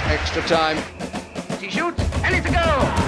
Extra time. He shoots, and it's a goal!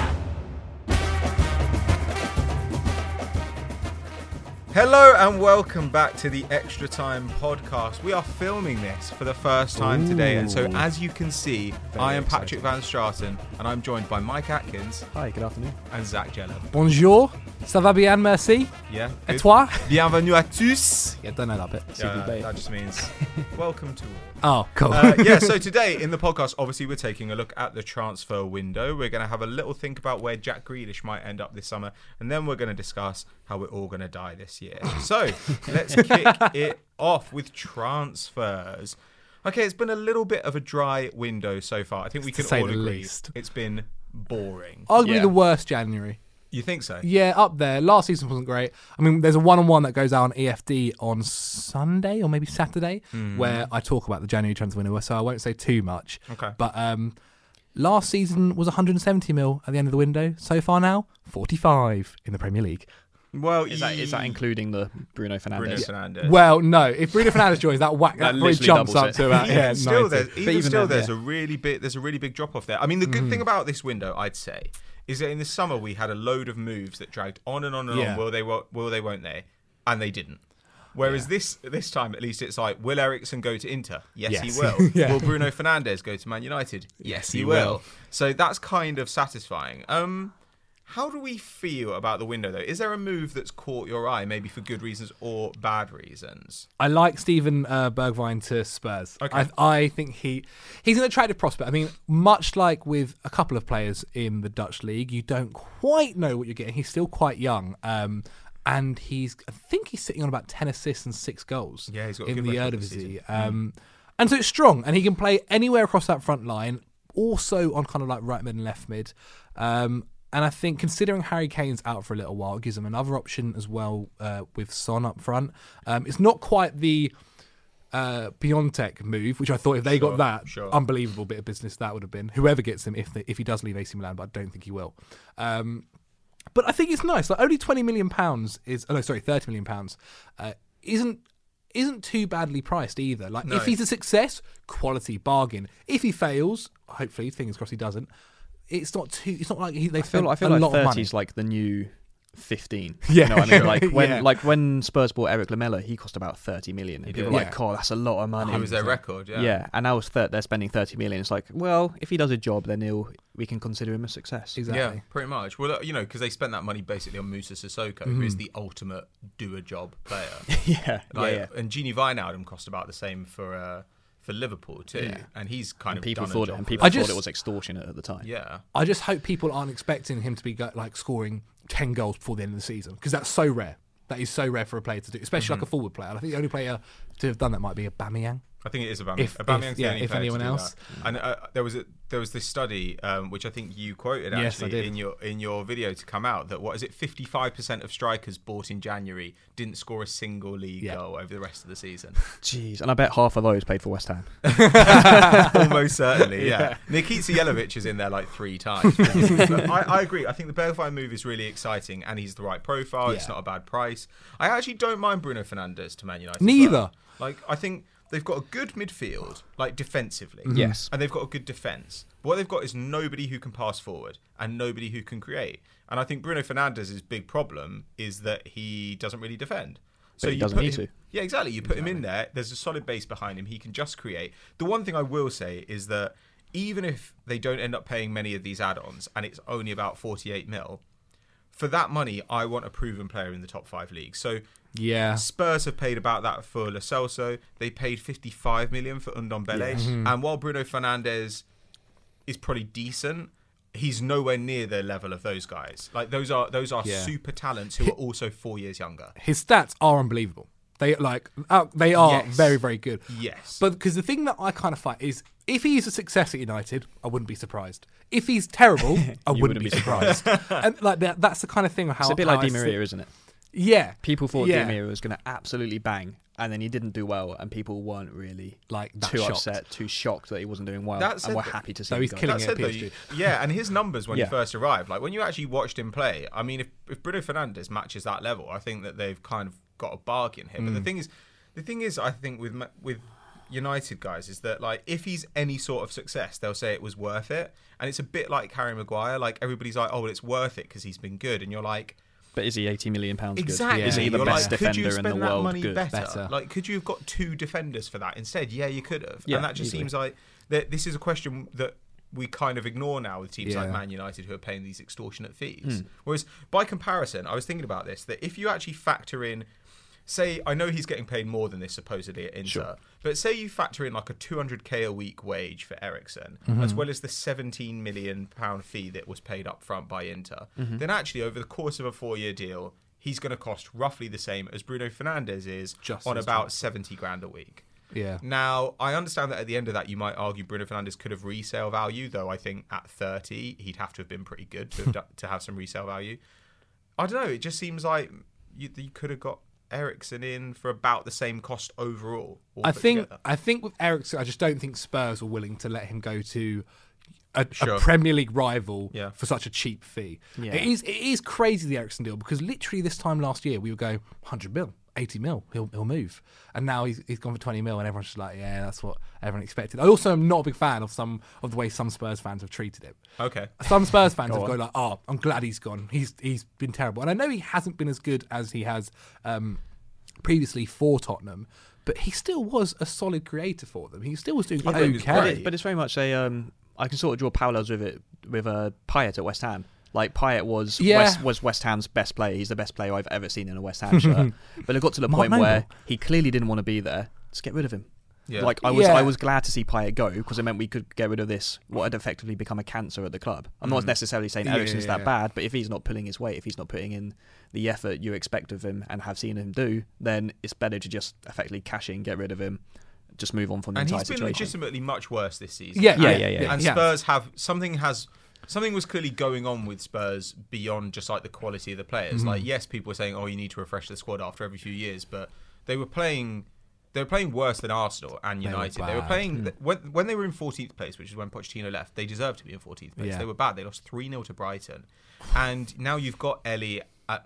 Hello and welcome back to the Extra Time podcast. We are filming this for the first time today, and so as you can see, I am Patrick Van Straten, and I'm joined by Mike Atkins. Hi, good afternoon. And Zach Jello. Bonjour, ça va bien, merci. Yeah. Et good. toi? Bienvenue à tous. Yeah, don't know that bit. Yeah, that just means welcome to all. Oh, cool. So today in the podcast, obviously we're taking a look at the transfer window. We're going to have a little think about where Jack Grealish might end up this summer, and then we're going to discuss how we're all going to die this year. So let's kick it off with transfers. Okay, it's been a little bit of a dry window so far. I think we can all agree least. It's been boring. Arguably the worst January. You think so? Yeah, up there. Last season wasn't great. I mean, there's a one-on-one that goes out on EFD on Sunday or maybe Saturday where I talk about the January transfer window, so I won't say too much. Okay. But last season was 170 mil at the end of the window. So far now, 45 in the Premier League. Well, Is that including the Bruno Fernandes? Bruno Fernandes? Well, no. If Bruno Fernandes joins, that probably literally jumps doubles up it. to about Even still, 90. there's a really big drop off there. I mean, the good thing about this window, I'd say, is that in the summer we had a load of moves that dragged on and on and on. Will they, won't they? And they didn't. Whereas this time, at least, it's like, will Eriksen go to Inter? Yes. He will. Yeah. Will Bruno Fernandes go to Man United? Yes, he will. So that's kind of satisfying. How do we feel about the window, though? Is there a move that's caught your eye, maybe for good reasons or bad reasons? I like Steven Bergwijn to Spurs. Okay. I think he's an attractive prospect. I mean, much like with a couple of players in the Dutch league, you don't quite know what you're getting. He's still quite young. And I think he's sitting on about 10 assists and 6 goals Yeah, he's got a in good the record this Eredivisie. And so it's strong, and he can play anywhere across that front line, also on kind of like right mid and left mid. And I think considering Harry Kane's out for a little while, it gives him another option as well with Son up front. It's not quite the Piontek move, which I thought if they got that, unbelievable bit of business that would have been. Whoever gets him, if he does leave AC Milan, but I don't think he will. But I think it's nice. Like only £30 million isn't too badly priced either. Like if he's a success, quality bargain. If he fails, hopefully, fingers crossed he doesn't. It's not like they spent I feel a like lot 30 of money. is like the new 15. Yeah. You know what I mean? Like Yeah. when Spurs bought Eric Lamela, he cost about 30 million. And people were like, "Oh, that's a lot of money." It was their record, yeah. Yeah, and now they're spending 30 million. It's like, well, if he does a job, then we can consider him a success. Exactly. Yeah, pretty much. Well, because they spent that money basically on Moussa Sissoko, who is the ultimate do-a-job player. Yeah. And Gini Wijnaldum cost about the same for Liverpool too, and he's kind of People done thought a it, job and for people them. thought it was extortionate at the time. Yeah. I just hope people aren't expecting him to be like scoring 10 goals before the end of the season, because that's so rare. That is so rare for a player to do, especially like a forward player. And I think the only player to have done that might be Aubameyang. I think it is Aubameyang. If Aubameyang's the only if player anyone to do else. that. And there was this study which I think you quoted Yes, I actually did. in your video to come out that 55% of strikers bought in January didn't score a single league goal over the rest of the season. Jeez, and I bet half of those played for West Ham. Almost certainly, yeah. Nikita Jelavic is in there like 3 times. But I agree. I think the Bergwijn move is really exciting, and he's the right profile. It's not a bad price. I actually don't mind Bruno Fernandes to Man United. Neither. Like, I think they've got a good midfield, like defensively. Yes. And they've got a good defence. But what they've got is nobody who can pass forward and nobody who can create. And I think Bruno Fernandes' big problem is that he doesn't really defend. So But he you doesn't put need him, to. Yeah, exactly. You put him in there. There's a solid base behind him. He can just create. The one thing I will say is that even if they don't end up paying many of these add-ons and it's only about 48 mil, for that money, I want a proven player in the top 5 leagues. So Yeah. Spurs have paid about that for Lo Celso. They paid 55 million for Ndombele. And while Bruno Fernandes is probably decent, he's nowhere near the level of those guys. Like those are super talents who are also 4 years younger. His stats are unbelievable. They are Yes. very, very good. Yes. But because the thing that I kind of fight is, if he's a success at United, I wouldn't be surprised. If he's terrible, I wouldn't be surprised. And like that's the kind of thing of how It's a bit how like I Di see- Maria, isn't it? Yeah. People thought Yeah. Di Maria was going to absolutely bang, and then he didn't do well, and people weren't really Like that too shocked. upset, too shocked that he wasn't doing well, That said and were that- happy to see So him he's go. killing That it said, at though, PSG. yeah, and his numbers when he Yeah. first arrived, like when you actually watched him play, I mean, if Bruno Fernandes matches that level, I think that they've kind of got a bargain here. But the thing is, I think with United guys is that like if he's any sort of success, they'll say it was worth it, and it's a bit like Harry Maguire. Like everybody's like, oh, well, it's worth it because he's been good, and you're like, but is he £80 million good? exactly? Is he the You're best like, could you defender in spend the that world? money Good. better? Like, could you have got 2 defenders for that instead? Yeah, you could have. Yeah, and that just easily. seems like that. This is a question that we kind of ignore now with teams like Yeah. Man United who are paying these extortionate fees. Whereas by comparison, I was thinking about this, that if you actually factor in, say, I know he's getting paid more than this supposedly at Inter, Sure. but say you factor in like a 200k a week wage for Eriksen, as well as the 17 million pound fee that was paid up front by Inter, then actually over the course of a 4-year deal, he's going to cost roughly the same as Bruno Fernandes is Just on as about much. 70 grand a week. Yeah. Now, I understand that at the end of that, you might argue Bruno Fernandes could have resale value, though I think at 30, he'd have to have been pretty good to have some resale value. I don't know. It just seems like you could have got Eriksen in for about the same cost overall. all I put think together. with Eriksen, I just don't think Spurs were willing to let him go to a Sure. Premier League rival Yeah. for such a cheap fee. Yeah. It is crazy, the Eriksen deal, because literally this time last year we would go 100 mil, 80 mil, he'll move, and now he's gone for 20 mil, and everyone's just like, yeah, that's what everyone expected. I also am not a big fan of the way some Spurs fans have treated him. Okay. Some Spurs fans have on. gone like, oh, I'm glad he's gone. He's been terrible, and I know he hasn't been as good as he has previously for Tottenham, but he still was a solid creator for them. He still was doing I thought he was okay. great. But it's very much a. I can sort of draw parallels with it with Payet at West Ham. Like Payet was West Ham's best player. He's the best player I've ever seen in a West Ham shirt. But it got to the Mark point where Noble. he clearly didn't want to be there. Just get rid of him. Yeah. Like I was glad to see Payet go because it meant we could get rid of this what had effectively become a cancer at the club. I'm not necessarily saying Eriksen's that bad, but if he's not pulling his weight, if he's not putting in the effort you expect of him and have seen him do, then it's better to just effectively cash in, get rid of him, just move on from the And entire he's been situation. legitimately much worse this season. Yeah. And Yeah. Spurs have something was clearly going on with Spurs beyond just like the quality of the players. Like, yes, people were saying, "Oh, you need to refresh the squad after every few years," but they were playing worse than Arsenal and United. They were bad. playing when they were in 14th place, which is when Pochettino left. They deserved to be in 14th place. Yeah. They were bad. They lost 3-0 to Brighton, and now you've got Ali, and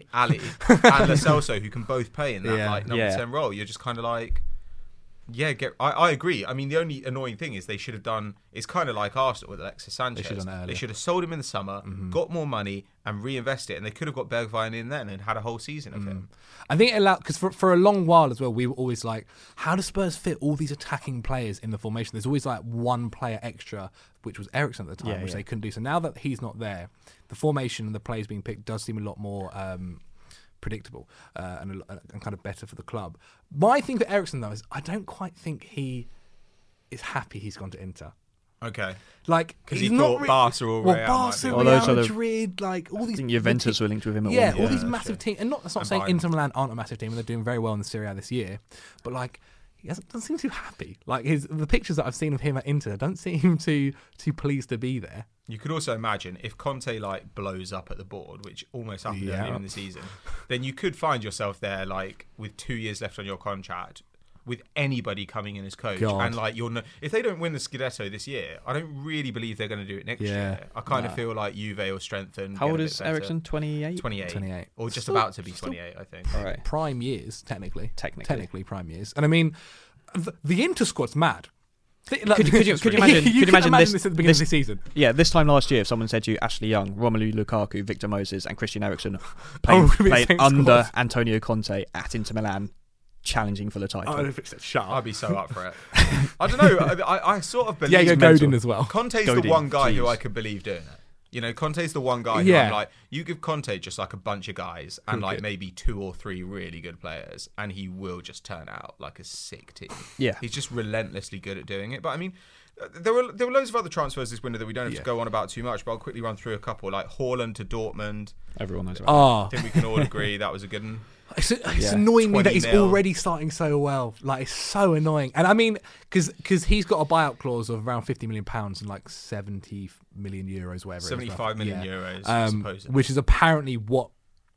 Lo Celso who can both play in that Yeah. like number Yeah. 10 role. You're just kind of like. Yeah, I agree. I mean, the only annoying thing is they should have done. It's kind of like Arsenal with Alexis Sanchez. should have done it earlier. They should have sold him in the summer, got more money, and reinvest it. And they could have got Bergwijn in then and had a whole season of him. I think it allowed, because for a long while as well, we were always like, how do Spurs fit all these attacking players in the formation? There's always like one player extra, which was Eriksen at the time, which they couldn't do. So now that he's not there, the formation and the players being picked does seem a lot more predictable and kind of better for the club. My thing for Eriksen, though, is I don't quite think he is happy he's gone to Inter. Okay. Like, Because he's he not thought re- Barca or well, Real Barca, might Well, be. those Real are the- Madrid, like all I these. think Juventus were linked with him at Yeah, one all point. these that's massive true. teams, and that's not And saying Bayern. Inter Milan aren't a massive team, and they're doing very well in the Serie A this year, but like he doesn't seem too happy. Like the pictures that I've seen of him at Inter don't seem too pleased to be there. You could also imagine if Conte like blows up at the board, which almost happened Yeah. earlier in the season, then you could find yourself there like with 2 years left on your contract, with anybody coming in as coach, God. and like if they don't win the Scudetto this year, I don't really believe they're going to do it next year. I kind of feel like Juve will strengthen. How get a old bit is better. Eriksen? 28? 28. 28. Or just Still- about to be still 28, I think. All right. Prime years, technically Technically. prime years. And I mean, the Inter squad's mad. Could you imagine? Could Could you imagine this this at the beginning of the season? Yeah, this time last year, if someone said to you, Ashley Young, Romelu Lukaku, Victor Moses, and Christian Eriksen Oh, playing we'd be saying under scores. Antonio Conte at Inter Milan, challenging for the title. Oh, if it's shut I'd up. be so up for it. I don't know. I sort of believe. Yeah, you're mental. Godin as well. Conte's Godin, the one guy who jeez. I could believe doing it. You know, Conte's the one guy who Yeah. I'm like, you give Conte just like a bunch of guys and like Okay. maybe 2 or 3 really good players, and he will just turn out like a sick team. Yeah. He's just relentlessly good at doing it. But I mean, there were loads of other transfers this window that we don't have to go on about too much, but I'll quickly run through a couple. Like Haaland to Dortmund. Everyone knows about Oh, I think we can all agree that was a good one. it's Yeah. annoying me that 20 he's mil. already starting so well. Like, it's so annoying. And I mean, because he's got a buyout clause of around £50 million and like 70 million euros, whatever. 75 million Yeah. euros, supposedly. Which is apparently what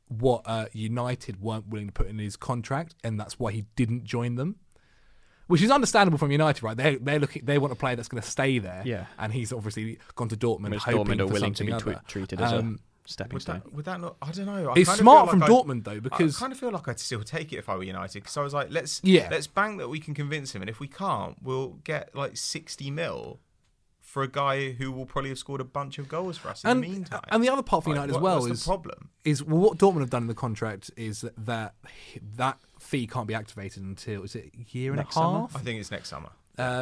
United weren't willing to put in his contract, and that's why he didn't join them. Which is understandable from United, right? They want a player that's going to stay there. Yeah. And he's obviously gone to Dortmund, Which hoping Dortmund are for willing to be something other. treated as a stepping stone. Would that not? I don't know. It's smart from Dortmund though, because I kind of feel like I'd still take it if I were United, because I was like, let's bank that we can convince him, and if we can't, we'll get like 60 mil for a guy who will probably have scored a bunch of goals for us in the meantime. And the other part for United as well what's the problem? is what Dortmund have done in the contract is that fee can't be activated until, is it a year and a half? Summer? I think it's next summer.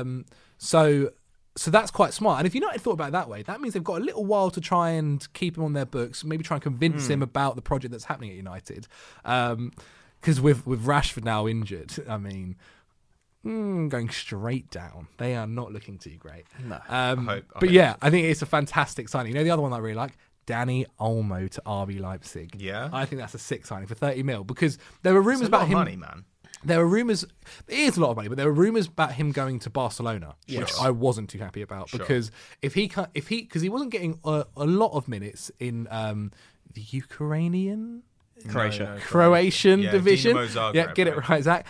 So that's quite smart. And if United thought about it that way, that means they've got a little while to try and keep him on their books, maybe try and convince him about the project that's happening at United. Because with Rashford now injured, I mean, going straight down. They are not looking too great. No. I think it's a fantastic signing. You know, the other one that I really like, Danny Olmo to RB Leipzig. Yeah. I think that's a sick signing for 30 mil, because there were rumours about him. Money, man. There were rumours. It is a lot of money, but there were rumours about him going to Barcelona, which I wasn't too happy about, because because he wasn't getting a lot of minutes in the Ukrainian. Croatian division. Zagreb, get it right, Zach.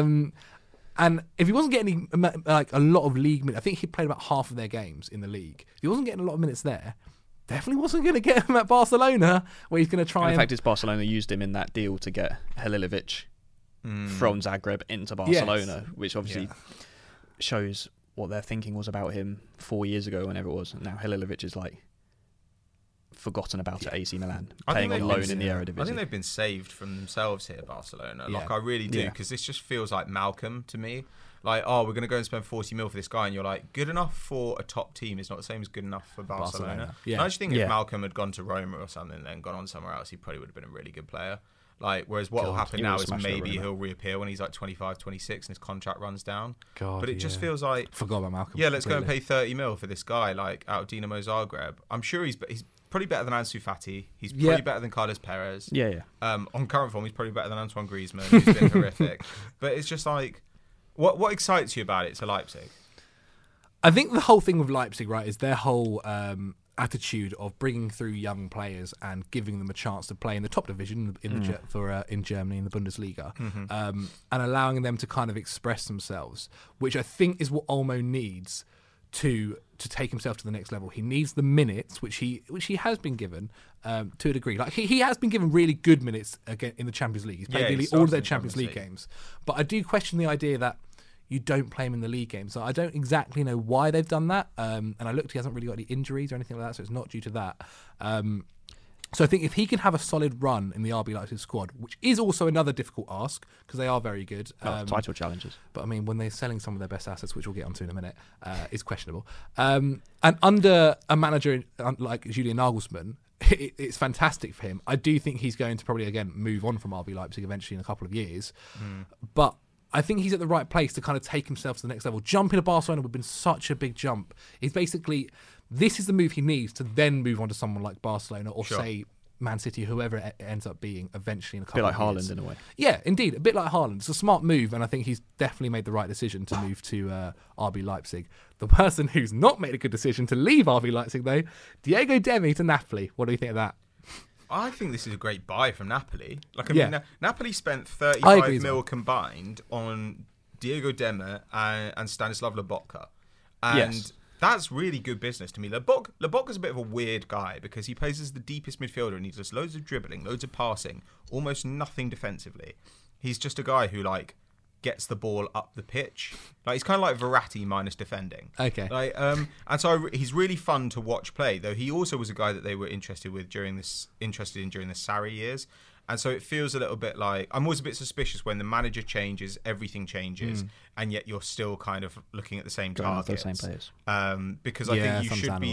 And if he wasn't getting like a lot of league minutes, I think he played about half of their games in the league. If he wasn't getting a lot of minutes there, definitely wasn't going to get him at Barcelona, where he's going to try. In fact, it's Barcelona used him in that deal to get Halilovic from Zagreb into Barcelona, which obviously shows what their thinking was about him 4 years ago, whenever it was. And now Halilovic is like forgotten about at AC Milan, playing on loan in the Eredivisie. I think they've been saved from themselves here, Barcelona. Like, I really do, because this just feels like Malcolm to me. Like, we're going to go and spend 40 mil for this guy, and you're like, good enough for a top team is not the same as good enough for Barcelona. Yeah. And I just think if Malcolm had gone to Roma or something and then gone on somewhere else, he probably would have been a really good player. Like, whereas what will happen now is maybe he'll reappear when he's like 25, 26 and his contract runs down. But it just feels like... Forgot about Malcolm. Yeah, let's go and pay 30 mil for this guy, like, out of Dinamo Zagreb. I'm sure he's probably better than Ansu Fati. He's probably better than Carlos Perez. Yeah. On current form, he's probably better than Antoine Griezmann, who's been horrific. But it's just like... What excites you about it to Leipzig? I think the whole thing with Leipzig, right, is their whole attitude of bringing through young players and giving them a chance to play in the top division in Germany in the Bundesliga, and allowing them to kind of express themselves, which I think is what Olmo needs to take himself to the next level. He needs the minutes, which he has been given to a degree. Like he has been given really good minutes again in the Champions League. He's played nearly all of their Champions League games, but I do question the idea that you don't play him in the league game. So I don't exactly know why they've done that. And I looked, he hasn't really got any injuries or anything like that, so it's not due to that. So I think if he can have a solid run in the RB Leipzig squad, which is also another difficult ask, because they are very good. Title challenges. But I mean, when they're selling some of their best assets, which we'll get onto in a minute, is questionable. And under a manager like Julian Nagelsmann, it's fantastic for him. I do think he's going to probably, again, move on from RB Leipzig eventually in a couple of years. But I think he's at the right place to kind of take himself to the next level. Jumping to Barcelona would have been such a big jump. He's basically, this is the move he needs to then move on to someone like Barcelona or say Man City, whoever it ends up being eventually in a couple of years. A bit like Haaland in a way. Yeah, indeed. A bit like Haaland. It's a smart move, and I think he's definitely made the right decision to move to RB Leipzig. The person who's not made a good decision to leave RB Leipzig, though, Diego Demi to Napoli. What do you think of that? I think this is a great buy from Napoli. Like, I mean, Napoli spent 35 mil combined on Diego Demme and Stanislav Lobotka. And that's really good business to me. Lobotka's a bit of a weird guy because he plays as the deepest midfielder and he does loads of dribbling, loads of passing, almost nothing defensively. He's just a guy who, like, gets the ball up the pitch. Like, he's kind of like Verratti minus defending. Okay. Like, and so he's really fun to watch play, though he also was a guy that they were interested in during the Sarri years. And so it feels a little bit like, I'm always a bit suspicious when the manager changes, everything changes, and yet you're still kind of looking at the same targets. The same players. Because I think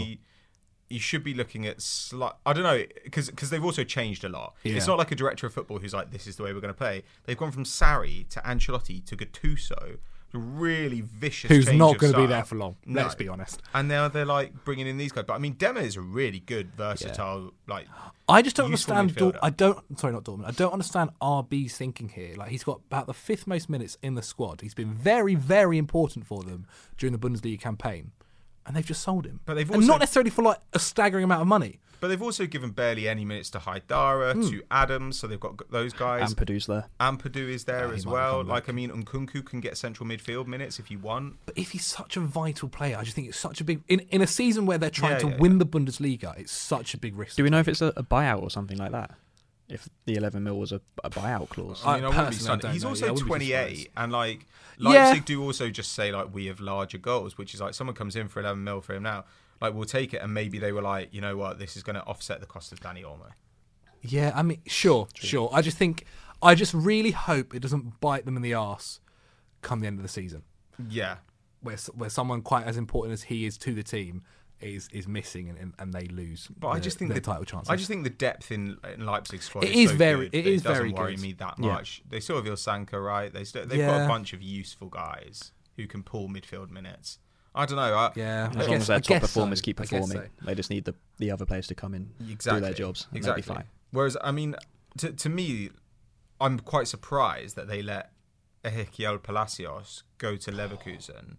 you should be looking at I don't know, because they've also changed a lot. Yeah. It's not like a director of football who's like, this is the way we're going to play. They've gone from Sarri to Ancelotti to Gattuso, a really vicious who's change not going to be there for long. No. Let's be honest. And now they're like bringing in these guys. But I mean, Demme is a really good, versatile, like. I just don't understand. I don't understand RB's thinking here. Like, he's got about the 5th most minutes in the squad. He's been very, very important for them during the Bundesliga campaign. And they've just sold him. But they've also, and not necessarily for like a staggering amount of money. But they've also given barely any minutes to Haidara, to Adams, so they've got those guys. Ampadu's there. Ampadu is there he as might well. come Like, I mean, Nkunku can get central midfield minutes if you want. But if he's such a vital player, I just think it's such a big... In a season where they're trying to Yeah, win the Bundesliga, it's such a big risk. Do we know if it's a buyout or something like that? If the 11 mil was a buyout clause? I mean, I wouldn't be personally, stunned. I don't He's know. also Yeah, I wouldn't be 28, surprised. and like Yeah. Leipzig do also just say like we have larger goals, which is like someone comes in for 11 mil for him now, like we'll take it, and maybe they were like, you know what, this is going to offset the cost of Dani Olmo. Yeah, I mean, sure. I just really hope it doesn't bite them in the arse come the end of the season, Yeah, where someone quite as important as he is to the team is missing and they lose. but I just think their the title chances. I just think the depth in Leipzig's squad It is is so very- good it that is doesn't very worry good. me that Yeah. much. They still have Ilsanka, right? They've got a Yeah. bunch of useful guys who can pull midfield minutes. I don't know. Yeah, As I long guess- as their I top guess performers so. keep I guess performing, so. they just need the other players to come in, do their jobs, and they'll be fine. Whereas, I mean, to me, I'm quite surprised that they let Ezequiel Palacios go to Leverkusen.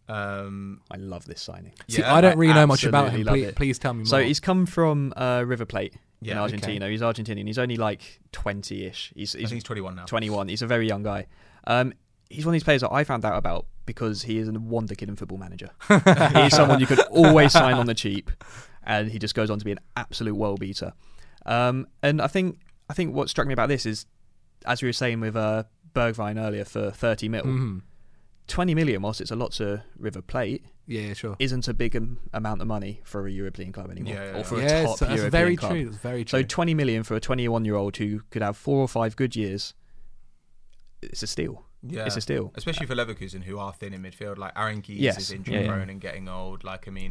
I love this signing. See, Yeah, I don't really know much about absolutely him. love Please, it. please tell me more. So he's come from River Plate in Yeah, Argentina. okay. He's Argentinian. He's only like 20-ish. I think he's 21 now. 21. He's a very young guy. He's one of these players that I found out about because he is a wonder kid in Football Manager. He's someone you could always sign on the cheap, and he just goes on to be an absolute world beater. And I think what struck me about this is, as we were saying with Bergwijn earlier, for 30 mil, 20 million, whilst it's a lot to River Plate, yeah, sure. isn't a big amount of money for a European club anymore, Yeah, yeah, or for Yeah, a top that's European very club. true. That's very So true. 20 million for a 21-year-old who could have 4 or 5 good years, it's a steal. Yeah, It's a steal. especially for Leverkusen, who are thin in midfield. Like Aaron Keys Yes, is injury yeah. prone and getting old. Like, I mean,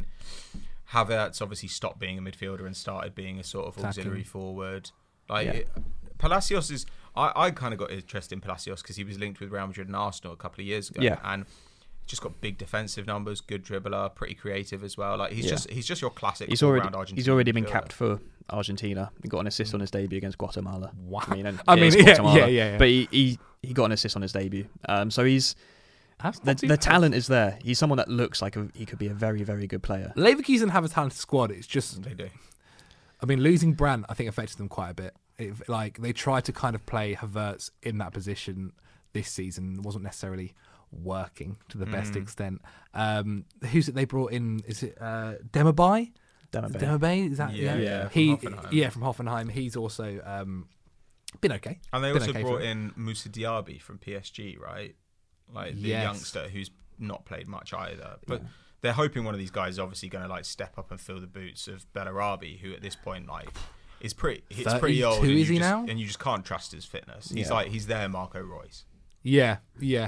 Havertz obviously stopped being a midfielder and started being a sort of auxiliary forward. Like Yeah. Palacios is. I kind of got interested in Palacios because he was linked with Real Madrid and Arsenal a couple of years ago, Yeah. and just got big defensive numbers, good dribbler, pretty creative as well. Like he's Yeah. just your classic. He's all-round Argentinian he's already been midfielder. capped for Argentina. He got an assist on his debut against Guatemala. Wow. And I mean, it's yeah, Guatemala, yeah. But he got an assist on his debut. So he's That's not too the bad. talent is there. He's someone that looks like he could be a very, very good player. Leverkusen have a talented squad. It's just, They do. I mean, losing Brandt, I think, affected them quite a bit. Like they tried to kind of play Havertz in that position this season. It wasn't necessarily working to the best extent. Who's it they brought in? Is it Demabai? Demabai? Is that Yeah, He from Hoffenheim. yeah, from Hoffenheim. He's also been okay. And they Been also okay brought for in Moussa Diaby from PSG, right? Like the Yes. youngster who's not played much either. But they're hoping one of these guys is obviously going to like step up and fill the boots of Bellarabi, who at this point like is pretty 32 old. And is you he just, now? And you just can't trust his fitness. He's Yeah. like he's their Marco Reus. Yeah.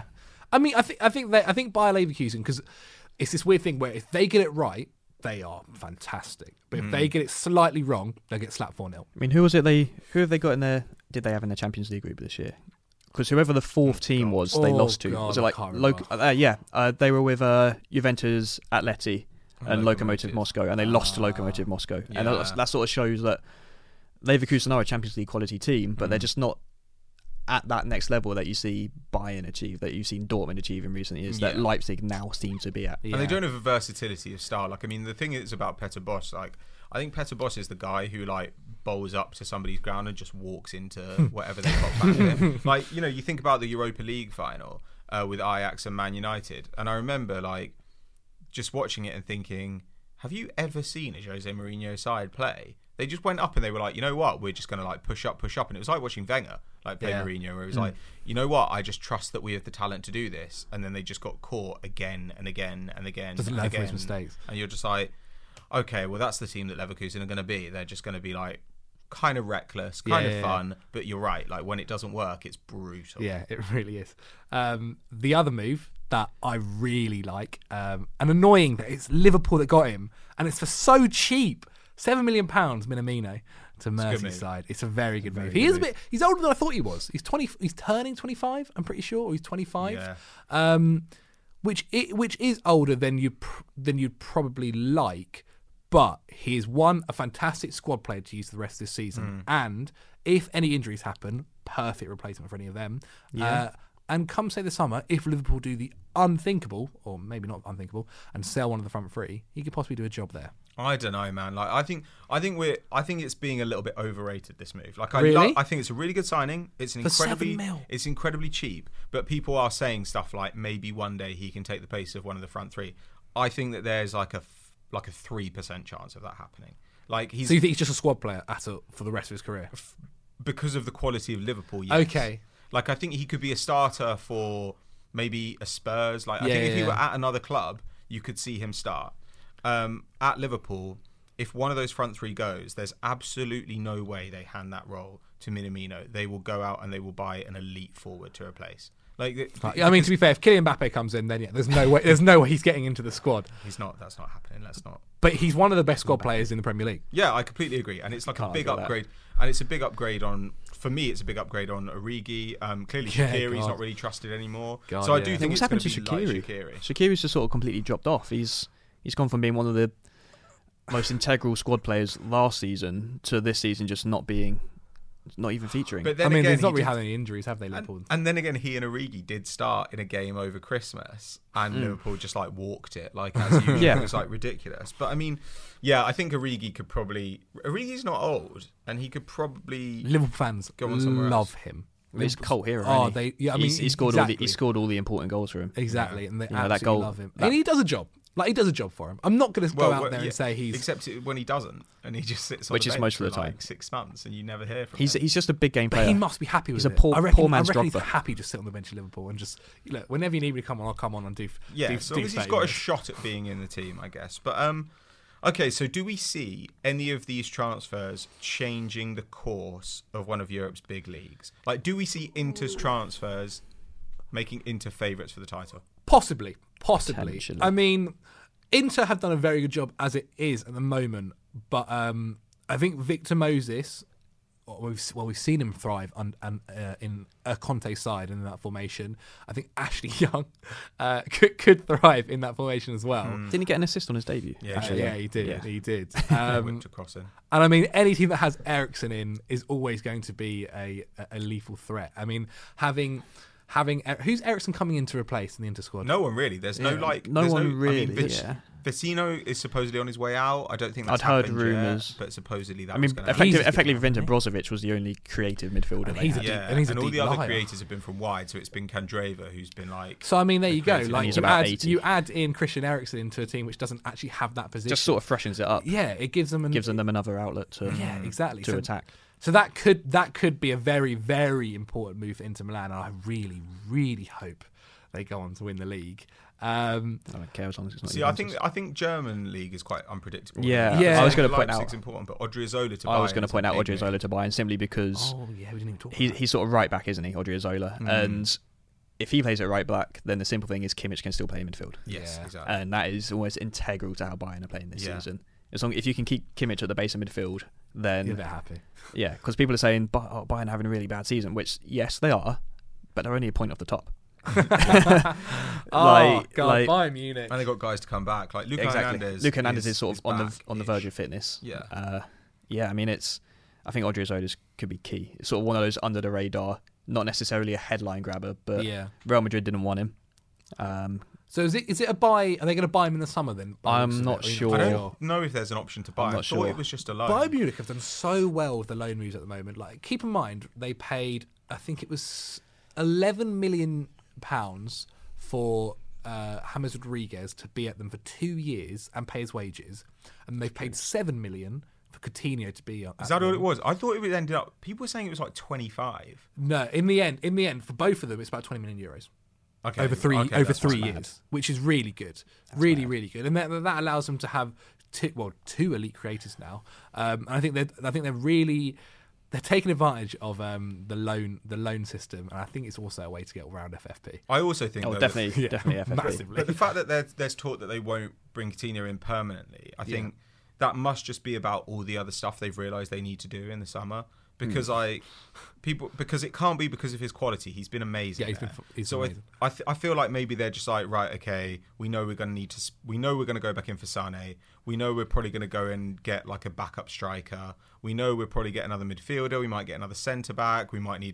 I mean, I think Bayer Leverkusen, because it's this weird thing where if they get it right, they are fantastic. But if they get it slightly wrong, they get slapped 4-0. I mean, who have they got in there? Did they have in the Champions League group this year? Because whoever the fourth team was, they lost to. God, Was it I like can't remember. they were with Juventus, Atleti, and Lokomotiv. Lokomotiv Moscow, and they lost to Lokomotiv Moscow. And Yeah. that sort of shows that Leverkusen are a Champions League quality team, but they're just not at that next level that you see Bayern achieve, that you've seen Dortmund achieve in recent years, that Yeah. Leipzig now seem to be at. Yeah. And they don't have a versatility of style. Like, I mean, the thing is about Peter Bosz, like, I think Peter Bosz is the guy who, like, bowls up to somebody's ground and just walks into whatever they pop back at him. Like, you know, you think about the Europa League final with Ajax and Man United, and I remember, like, just watching it and thinking, have you ever seen a Jose Mourinho side play? They just went up and they were like, you know what, we're just going to, like, push up. And it was like watching Wenger, like, play Yeah. Mourinho, where it was like, you know what, I just trust that we have the talent to do this. And then they just got caught again and again and again. Doesn't and learn from again. his mistakes. And you're just like, okay, well, that's the team that Leverkusen are going to be. They're just going to be, like, kind of reckless, kind of fun. But you're right, like, when it doesn't work, it's brutal. Yeah, it really is. The other move that I really like, and annoying that it's Liverpool that got him, and it's for so cheap. £7 million, Minamino to good move. Merseyside. It's a very good move. good He is a move. bit. He's older than I thought he was. He's 20. He's turning 25. I'm pretty sure, or he's 25. Yeah. Which is older than you'd probably like, but he is a fantastic squad player to use for the rest of this season. And if any injuries happen, perfect replacement for any of them. Yeah. And come say the summer, if Liverpool do the unthinkable, or maybe not unthinkable, and sell one of the front three, he could possibly do a job there. I don't know, man. Like, I think it's being a little bit overrated, this move. Like, Really? I think it's a really good signing. It's an For incredibly, £7 million. it's incredibly cheap. But people are saying stuff like maybe one day he can take the place of one of the front three. I think that there's like a 3% chance of that happening. Like, So you think he's just a squad player for the rest of his career? because of the quality of Liverpool. Yes. Okay. Like, I think he could be a starter for maybe a Spurs. Like, I Yeah, think if he yeah. were at another club, you could see him start. At Liverpool, if one of those front three goes, there's absolutely no way they hand that role to Minamino. They will go out and they will buy an elite forward to replace. Like, I mean, to be fair, if Kylian Mbappe comes in, then yeah, there's no way. There's no way he's getting into the squad. he's not. That's not happening. Let's not. But he's one of the best squad players in the Premier League. Yeah, I completely agree, and it's like Can't a big argue that. upgrade. And it's a big upgrade on. For me, it's a big upgrade on Origi. Clearly, Yeah, Shaqiri's God. not really trusted anymore. God, so I yeah. do Yeah, think What's it's going happened to to be Shaqiri? like Shaqiri. Shaqiri's just sort of completely dropped off. He's gone from being one of the most integral squad players last season to this season just not even featuring. But then I mean, again, there's not he really did- had any injuries, have they, Liverpool? And then again, he and Origi did start in a game over Christmas, and Mm. Liverpool just like walked it, like as usual. Yeah. It was like ridiculous. But I mean, yeah, I think Origi could probably. Origi's not old, and he could probably. Liverpool fans Go on somewhere love else. him. He's a cult hero. Oh, isn't he? they. Yeah, I mean, he scored exactly. he scored all the important goals for him. Exactly, and they You know, that absolutely goal- love him. that- And he does a job. Like, he does a job for him. I'm not going to go out there yeah, and say he's. Except when he doesn't, and he just sits on Which the is bench most of for the time. like 6 months, and you never hear from He's him. just a big game But player. he must be happy with He's a it. poor- I reckon, poor man's I reckon he's Drogba. happy just sit on the bench at Liverpool and just look. Whenever you need me to come on, I'll come on and do. Yeah, do, so do obviously he's 30 got a minutes. shot at being in the team, I guess. But okay, so do we see any of these transfers changing the course of one of Europe's big leagues? Like, do we see Inter's transfers making Inter favourites for the title? Possibly. Potentially. I mean, Inter have done a very good job as it is at the moment, but I think Victor Moses. We've seen him thrive in a Conte side and in that formation. I think Ashley Young could thrive in that formation as well. Didn't he get an assist on his debut? Yeah, actually? Yeah, he did. Yeah. He did. Whipped across in. And I mean, any team that has Eriksen in is always going to be a lethal threat. I mean, having who's Eriksen coming in to replace in the Inter squad? No one really. There's no Yeah. like. No there's one I mean, really, yeah. Vecino is supposedly on his way out. I don't think that's I'd heard happened yet, rumours. but supposedly that I mean, was going to happen. effectively, He's a good Brozovic was the only creative midfielder. And they he's had. a deep- Yeah, and he's a all deep the other liar. creators have been from wide, so it's been Kandreva who's been like. So I mean, there you go. creative Like he's you about add 80. you add in Christian Eriksen into a team which doesn't actually have that position. Just sort of freshens it up. yeah, it gives them Another outlet to yeah, exactly to so, attack. So that could be a very, very important move for Inter Milan, and I really, really hope they go on to win the league. I don't care as long as it's not. See, I think German league is quite unpredictable. Yeah, Yeah. I was going to point Leipzig's out. important, but Odriozola to I was Bayern going to is a point out big Odriozola move. to Bayern simply because Oh yeah, we didn't even talk. he's sort of right back, isn't he, Odriozola? And if he plays at right back, then the simple thing is Kimmich can still play midfield, Yes, Yeah. exactly. and that is almost integral to how Bayern are playing this Yeah. season. As long if you can keep Kimmich at the base of midfield, then Yeah, they're happy. yeah, because people are saying Bayern are having a really bad season, which yes they are, but they're only a point off the top. Oh God, like- Bayern Munich. And they got guys to come back, like Luka Exactly. Hernandez. Luka Hernandez is sort of on the back-ish. verge of fitness. Yeah. Yeah. I mean, I think Odriozola could be key. It's sort of one of those under the radar, not necessarily a headline grabber, but Yeah. Real Madrid didn't want him. So is it a buy? Are they going to buy him in the summer then? by the I'm looks of not it? Or sure. I you're don't know if there's an option to buy. I'm I not thought sure. it was just a loan. Bayern Munich have done so well with the loan moves at the moment. Like, keep in mind they paid, I think it was £11 million for James Rodriguez to be at them for 2 years and pay his wages, and they've paid $7 million for Coutinho to be. Is that all it was? I thought it would ended up. People were saying it was like 25. No, in the end, for both of them, it's about €20 million Okay, over three okay, that's not years, bad. which is really good, really good, and that allows them to have two elite creators now. And I think they're taking advantage of the loan system, and I think it's also a way to get around FFP. I also think Oh, though, definitely FFP. massively. But the fact that there's talk that they won't bring Coutinho in permanently, I think that must just be about all the other stuff they've realised they need to do in the summer. Because because it can't be because of his quality. He's been amazing. Yeah, he's amazing. I feel like maybe they're just like, right, okay, we know we're going to go back in for Sané. We know we're probably going to go and get like a backup striker. We know we'll probably get another midfielder. We might get another centre back. We might need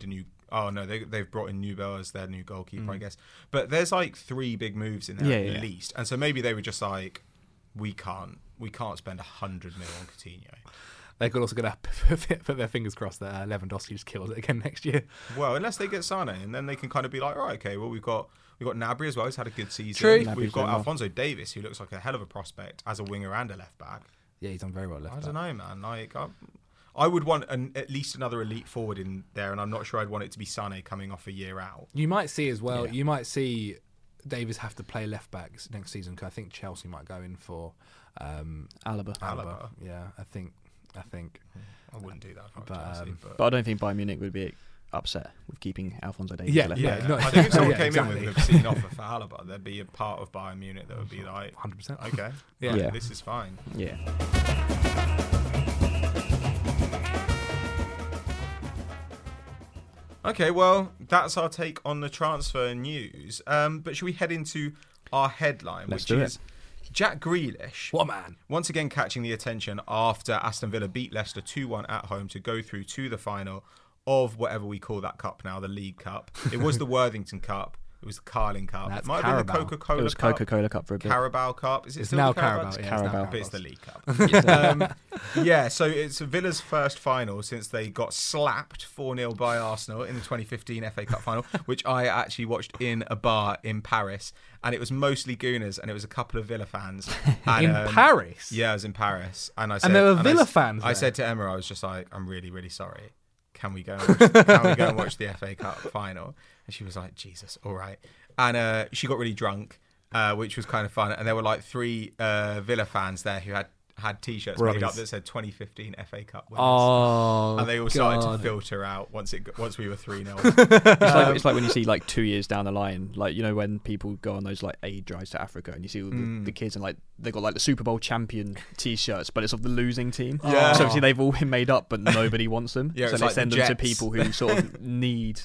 Oh no, they've brought in Newbell as their new goalkeeper, I guess. But there's like 3 big moves in there at least, and so maybe they were just like, we can't spend 100 million on Coutinho. They're also going to put their fingers crossed that Lewandowski just kills it again next year. Well, unless they get Sane, and then they can kind of be like, all right, okay, well we've got Gnabry as well. He's had a good season. True. We've got Alphonso Davies, who looks like a hell of a prospect as a winger and a left back. Yeah, he's done very well left back. I don't know, man. Like, I would want at least another elite forward in there, and I'm not sure I'd want it to be Sane coming off a year out. You might see as well. Yeah. You might see Davies have to play left back next season, because I think Chelsea might go in for Alaba. Yeah, I think. I wouldn't do that. But I don't think Bayern Munich would be upset with keeping Alphonso Davies. Yeah. I think if someone came in with an obscene offer for Alaba, there'd be a part of Bayern Munich that would be like 100%. Okay, yeah, this is fine. Yeah. Okay, well, that's our take on the transfer news. But should we head into our headline, which is Jack Grealish? What a man. Once again catching the attention after Aston Villa beat Leicester 2-1 at home to go through to the final of whatever we call that cup now, the League Cup. It was the Worthington Cup. It was the Carling Cup. That's it might Carabao. have been the Coca-Cola Cup. It was Coca-Cola Cup for a bit. Carabao Cup. Is it it's still now the Carabao? Carabao. It's Carabao. But it's the League Cup. So it's Villa's first final since they got slapped 4-0 by Arsenal in the 2015 FA Cup final, which I actually watched in a bar in Paris. And it was mostly Gooners, and it was a couple of Villa fans. And, in Paris? Yeah, I was in Paris. And I said, there were Villa fans I there? said to Emma, I was just like, I'm really, really sorry. Can we go and watch the FA Cup final? And she was like, Jesus, all right. And she got really drunk, which was kind of fun. And there were like 3 Villa fans there who had T-shirts made up that said 2015 FA Cup winners. Oh, and they all started to filter out once we were 3-0. It's like when you see like 2 years down the line, like, you know, when people go on those like aid drives to Africa and you see all the kids and like they got like the Super Bowl champion T-shirts, but it's of the losing team. Yeah. So obviously they've all been made up, but nobody wants them. Yeah, so they send them to people who sort of need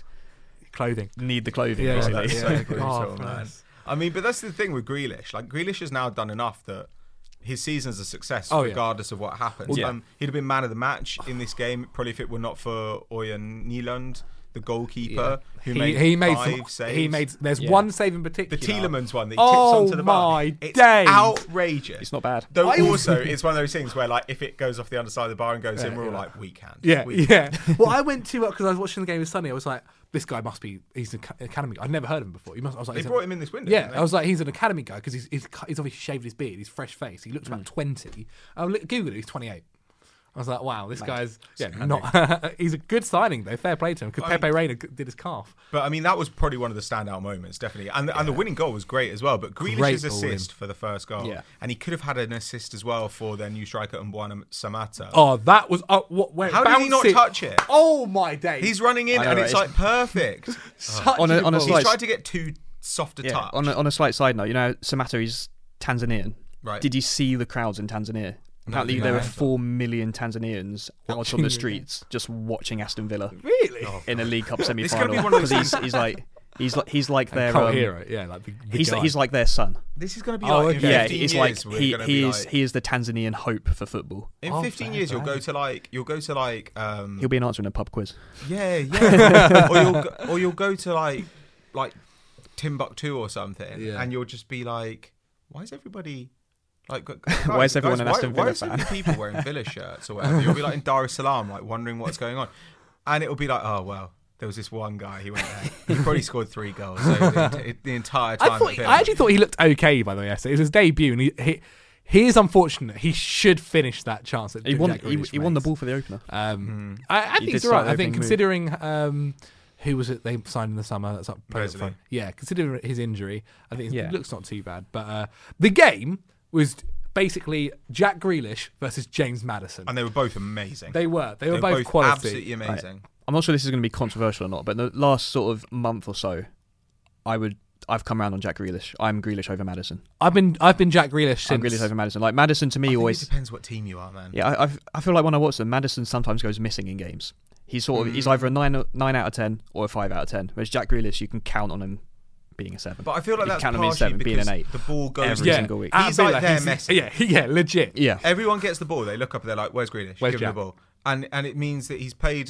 the clothing. Yeah, basically. That's so brutal, man. Nice. I mean, but that's the thing with Grealish. Like, Grealish has now done enough that his season's a success, regardless of what happens. He'd have been man of the match in this game, probably if it were not for Oyen Nieland, the goalkeeper, who made 5 saves. There's one save in particular. The Tielemans one that he tips onto the bar. It's outrageous. It's not bad. Though also, it's one of those things where, like, if it goes off the underside of the bar and goes in, we're all like, we can. Yeah. Well, I went to, because I was watching the game with Sonny, I was like, this guy must be, he's an academy guy. I'd never heard of him before. I was like, they brought him in this window. Yeah, I was like, he's an academy guy, because he's obviously shaved his beard, he's fresh face. He looks about 20. I Googled it, he's 28. I was like, wow, this guy's not. He's a good signing though. Fair play to him, because Pepe Reina did his calf. But I mean, that was probably one of the standout moments, definitely. And the winning goal was great as well. But Grealish's assist for the first goal, and he could have had an assist as well for their new striker Mbwana Samatta. Oh, that was how did he not touch it? Oh my days! He's running in, and it's like perfect. On a he's tried to get too soft a touch. On a slight side note, you know, Samatta is Tanzanian. Right? Did you see the crowds in Tanzania? Apparently there were 4 million Tanzanians out on the streets just watching Aston Villa. Really? In a League Cup semi-final. It's going to be one of those because he's like their hero. Yeah, like he's like their son. This is going to be like in 15 he's years, like he is the Tanzanian hope for football. In 15 years, you'll go to like he'll be an answer in a pub quiz. Yeah. or you'll go to like Timbuktu or something, and you'll just be like, why is everybody? Like, guys, why is everyone an Aston Villa fan? Why are so many people wearing Villa shirts or whatever? You'll be like in Dar es Salaam, like wondering what's going on, and it'll be like, oh well, there was this one guy. He went there. He probably scored 3 goals the entire time. I actually thought he looked okay, by the way. Yesterday. It was his debut, and he is unfortunate. He should finish that chance. He won the ball for the opener. I think he's all right. I think considering who was it they signed in the summer? That's up. Yeah, considering his injury, I think it looks not too bad. But the game was basically Jack Grealish versus James Maddison. And they were both amazing. They were both quality. Absolutely amazing. Right. I'm not sure this is going to be controversial or not, but in the last sort of month or so, I've come around on Jack Grealish. I'm Grealish over Maddison. I've been Jack Grealish since. I'm Grealish over Maddison. Like, Maddison to me always... It depends what team you are, man. Yeah, I feel like when I watch them, Maddison sometimes goes missing in games. He's he's either a 9 out of 10 or a 5 out of 10, whereas Jack Grealish, you can count on him being a 7. But I feel like that's count partially 7, being an 8. The ball goes every single week. He's like their Messi. Yeah, legit. Yeah. Everyone gets the ball. They look up and they're like, where's Grealish? Where's Give him the ball. And it means that he's played...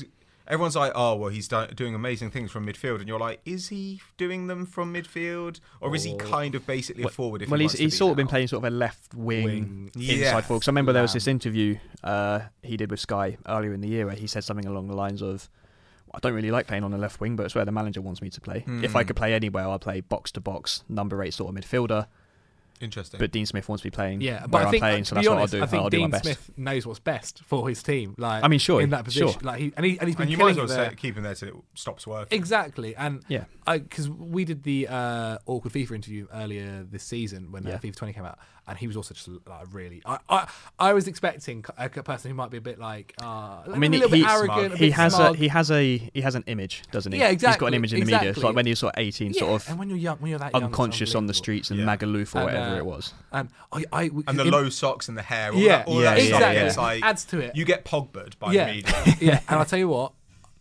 everyone's like, oh, well, he's doing amazing things from midfield. And you're like, is he doing them from midfield? Or is he kind of basically a forward? He's sort of been playing sort of a left wing inside forward. Because I remember there was this interview he did with Sky earlier in the year where he said something along the lines of, I don't really like playing on the left wing, but it's where the manager wants me to play. If I could play anywhere, I'll play box to box, number 8 sort of midfielder. Interesting. But Dean Smith wants to be playing but where I think, I'm playing, so to be that's honest, what I'll do. I think I'll do my Dean best. Smith knows what's best for his team. Like, I mean, sure, in that position, sure. like and he's been and you killing might as well it there. keep him there till it stops working. Exactly, and Yeah. because we did the awkward FIFA interview earlier this season when FIFA 20 came out, and he was also just like really. I was expecting a person who might be a bit like, a little bit arrogant. He has an image, doesn't he? Yeah, exactly. He's got an image in the media. It's like when he was sort of 18, sort of and when you're young, when you're that young, unconscious on the streets in Magaluf or whatever it was. And and the low socks and the hair, all exactly. that stuff. It's like, adds to it. You get Pogba'd by the media. Yeah, and I'll tell you what,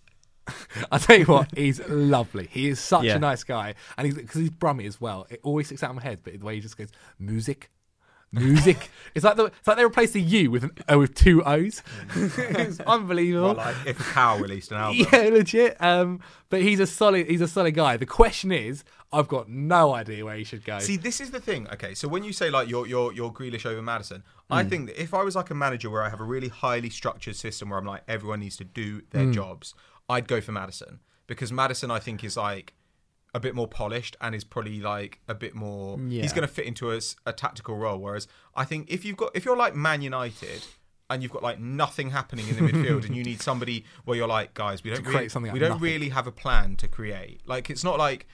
he's lovely. He is such a nice guy, and because he's Brummie as well. It always sticks out in my head, but the way he just goes, music. It's like they replaced the U with with 2 O's. It's unbelievable. Well, like if a cow released an album. Yeah, legit. But he's a solid guy. The question is, I've got no idea where he should go. See, this is the thing. Okay, so when you say like you're Grealish over Maddison, I think that if I was like a manager where I have a really highly structured system where I'm like everyone needs to do their jobs, I'd go for Maddison, because Maddison I think is like a bit more polished and is probably like a bit more. He's going to fit into a tactical role. Whereas I think if you're like Man United and you've got like nothing happening in the midfield and you need somebody where you're like, guys, we don't really have a plan to create. Like it's not like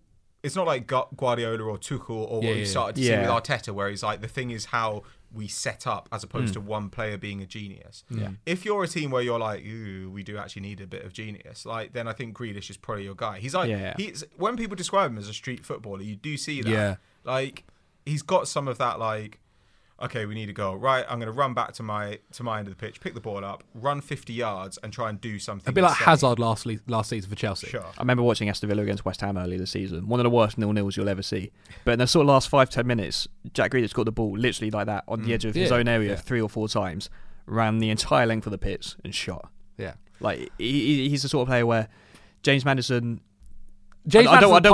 Guardiola or Tuchel or what we started to see with Arteta, where he's like, the thing is how we set up as opposed to one player being a genius. If you're a team where you're like, ooh, we do actually need a bit of genius, like then I think Grealish is probably your guy. He's like, when people describe him as a street footballer, you do see that. Yeah. Like he's got some of that, like, okay, we need a goal. Right, I'm going to run back to my end of the pitch, pick the ball up, run 50 yards, and try and do something. A bit like Hazard last season for Chelsea. Sure. I remember watching Aston Villa against West Ham earlier this season. One of the worst 0-0s you'll ever see. But in the sort of last 5-10 minutes, Jack Grealish got the ball literally like that on the edge of his own area 3 or 4 times, ran the entire length of the pitch and shot. Yeah. Like he's the sort of player where James Maddison. I don't want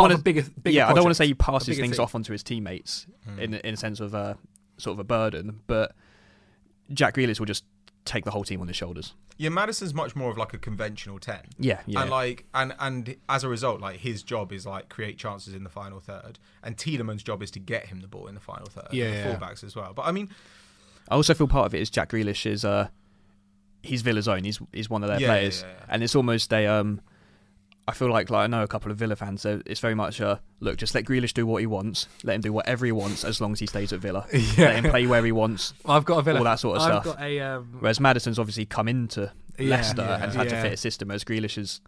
to say he passes things off onto his teammates in a sense of sort of a burden, but Jack Grealish will just take the whole team on his shoulders. Yeah, Maddison's much more of like a conventional 10. Yeah. And like and as a result, like his job is like create chances in the final third, and Tielemans' job is to get him the ball in the final third. And fullbacks as well. But I mean, I also feel part of it is Jack Grealish is he's Villa's own. He's one of their players, and it's almost a I feel like I know a couple of Villa fans, so it's very much look, just let Grealish do what he wants, let him do whatever he wants as long as he stays at Villa. Let him play where he wants. I've got a Villa, all that sort of stuff. Got whereas Maddison's obviously come into Leicester and had to fit a system, as Grealish is.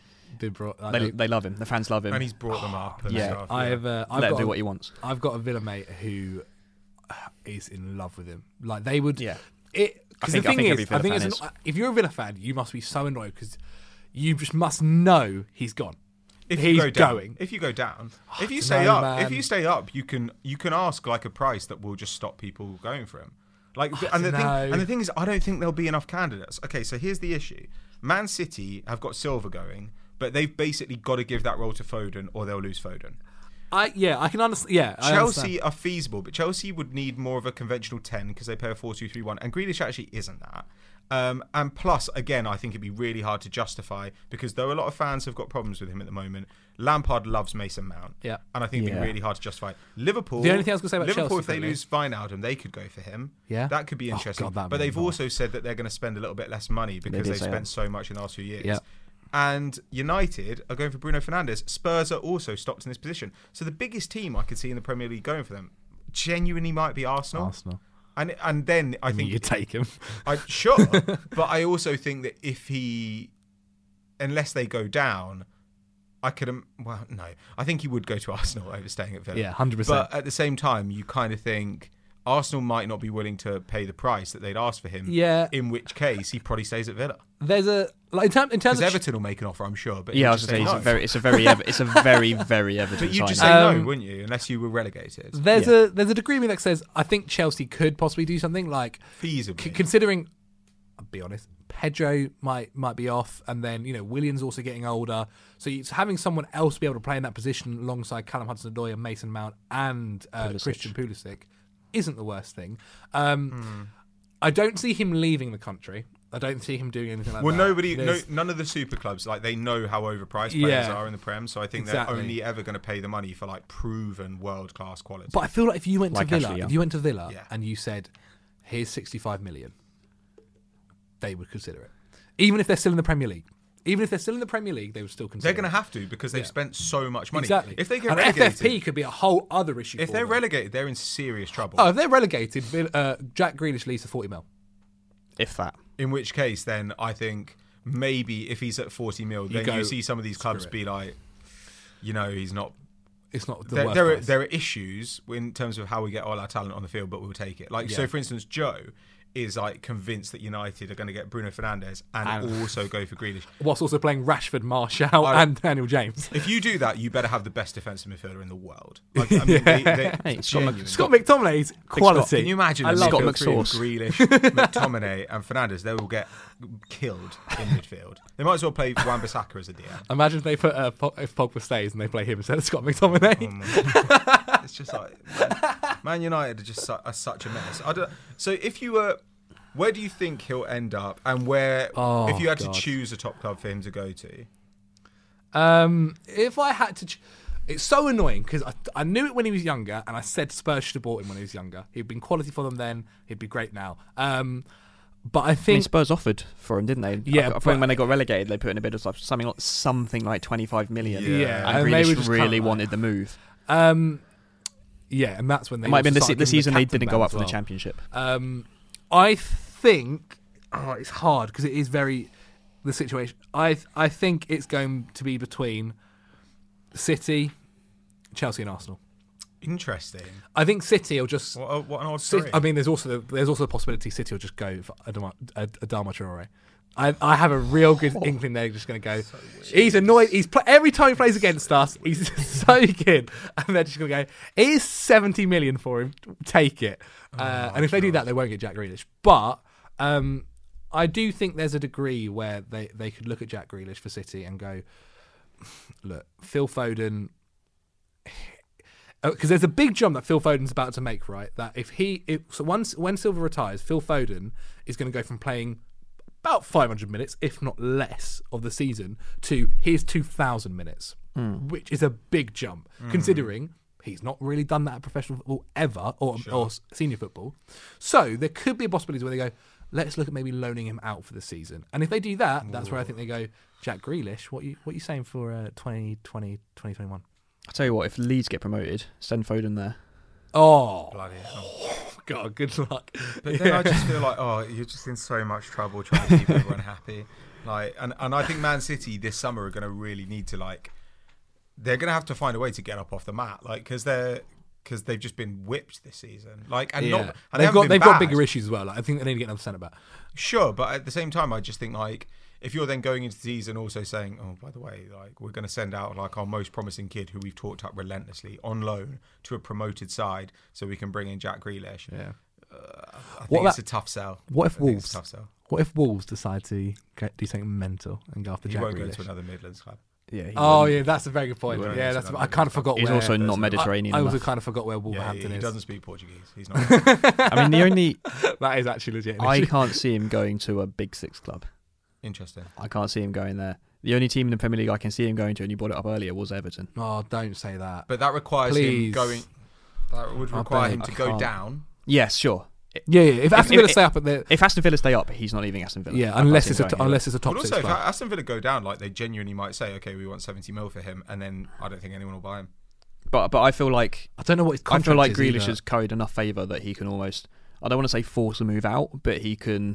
They love him. The fans love him, and he's brought them up. And stuff, I've let him do what he wants. I've got a Villa mate who is in love with him. Like they would. Yeah. Because the thing is, I think if you're a Villa fan, you must be so annoyed because you just must know he's gone. If you go down, if you stay up, you can ask like a price that will just stop people going for him. Like, and the thing is, I don't think there'll be enough candidates. Okay, so here's the issue: Man City have got Silva going, but they've basically got to give that role to Foden, or they'll lose Foden. I can understand. Yeah, Chelsea are feasible, but Chelsea would need more of a conventional 10 because they play a 4-2-3-1, and Grealish actually isn't that. And plus, again, I think it'd be really hard to justify because though a lot of fans have got problems with him at the moment, Lampard loves Mason Mount. Yeah. And I think it'd be really hard to justify. Liverpool, the only thing I was going to say about Liverpool, Chelsea, if they lose Wijnaldum, they could go for him. Yeah. That could be interesting. But they've also said that they're going to spend a little bit less money because they've spent so much in the last few years. Yeah. And United are going for Bruno Fernandes. Spurs are also stopped in this position. So the biggest team I could see in the Premier League going for them genuinely might be Arsenal. And then I think you take him. Sure, but I also think that unless they go down, I think he would go to Arsenal over staying at Villa. Yeah, 100%. But at the same time, you kind of think Arsenal might not be willing to pay the price that they'd ask for him. Yeah. In which case, he probably stays at Villa. There's in terms of Everton will make an offer, I'm sure. But I was going to say it's a very very Everton. But you'd just say no, wouldn't you? Unless you were relegated. There's a degree of me that says I think Chelsea could possibly do something like feasibly, considering I'll be honest. Pedro might be off, and then Willian's also getting older. So it's having someone else be able to play in that position alongside Callum Hudson-Odoi and Mason Mount and Christian Pulisic isn't the worst thing. I don't see him leaving the country. I don't see him doing anything like that. None of the super clubs, like, they know how overpriced players are in the Prem, so I think they're only ever going to pay the money for like proven world class quality. But I feel like if you went to Villa, Ashley Young. if you went to Villa and you said, "Here's 65 million," they would consider it, even if they're still in the Premier League. Even if they're still in the Premier League, they would still consider. They're going to have to because they've spent so much money. Exactly. If they get and relegated, FFP could be a whole other issue. If for they're them. relegated, they're in serious trouble. If they're relegated, Jack Grealish leaves for 40 mil. If that. In which case, then I think maybe if he's at 40 mil, then you see some of these clubs be like, he's not. It's not the worst price. There are issues in terms of how we get all our talent on the field, but we'll take it. Like, so for instance, Joe is like convinced that United are going to get Bruno Fernandes and also go for Grealish, whilst also playing Rashford, Martial, and Daniel James. If you do that, you better have the best defensive midfielder in the world. Like, I mean, Scott McTominay's quality. Can you imagine? I love Scott McSauce, Grealish, McTominay, and Fernandes. They will get killed in midfield. They might as well play Wan-Bissaka as a DM. Imagine if they put if Pogba stays and they play him instead of Scott McTominay. It's just like Man United are just such a mess. So if you were, where do you think he'll end up, and where if you had to choose a top club for him to go to? If I had to, it's so annoying because I knew it when he was younger, and I said Spurs should have bought him when he was younger. He'd been quality for them then. He'd be great now. But I think Spurs offered for him, didn't they? Yeah. I think when they got relegated, they put in a bid of something like 25 million. Yeah, and they were Grealish just really wanted the move. Yeah, and that's when they It might have been started the giving season they captain didn't ban go up as for well. the Championship. I think it's hard because it is very the situation. I think it's going to be between City, Chelsea, and Arsenal. Interesting. I think City will just. What an odd story. I mean, there's also the possibility City will just go for Adama Traore. I have a real good inkling they're just going to go. He's annoyed. Every time he plays against us, he's so good, and they're just going to go. Here's 70 million for him. Take it. And if they do that, they won't get Jack Grealish. But I do think there's a degree where they could look at Jack Grealish for City and go, look, Phil Foden. Because there's a big jump that Phil Foden's about to make, right? That when Silva retires, Phil Foden is going to go from playing about 500 minutes, if not less, of the season to here's 2,000 minutes, which is a big jump, considering he's not really done that at professional football ever, or senior football. So there could be a possibility where they go, let's look at maybe loaning him out for the season. And if they do that, that's where I think they go, Jack Grealish, what you saying for 2020, 2021? I'll tell you what, if Leeds get promoted, send Foden there. Oh, Bloody hell. God, good luck. But then I just feel like, you're just in so much trouble trying to keep everyone happy. Like, and I think Man City this summer are going to really need to, like, they're going to have to find a way to get up off the mat, like, because they've just been whipped this season. Like, and they've got bigger issues as well. Like, I think they need to get another centre back. Sure, but at the same time, I just think, like, if you're then going into the season also saying, oh, by the way, like, we're going to send out like our most promising kid who we've talked up relentlessly on loan to a promoted side so we can bring in Jack Grealish. Yeah. I think it's a tough sell. What if Wolves decide to do something mental and go after Jack Grealish? He won't go to another Midlands club. Yeah. Yeah, that's a very good point. Yeah, I kind of forgot. He's also not Mediterranean. I also kind of forgot where Wolverhampton he is. doesn't speak Portuguese. He's not. I mean, the only that is actually legit. I can't see him going to a Big Six club. Interesting. I can't see him going there. The only team in the Premier League I can see him going to, and you brought it up earlier, was Everton. Oh, don't say that. But that requires him going. That would require him to go down. Yes, sure. Yeah. If Aston Villa stay up at the, if Aston Villa stay up, he's not leaving Aston Villa. Yeah, unless it's a top But six also, if club. Aston Villa go down, like, they genuinely might say, okay, we want 70 mil for him, and then I don't think anyone will buy him. But I feel like I don't know what his contract I feel like is Grealish either. has carried enough favour that he can almost, I don't want to say force a move out, but he can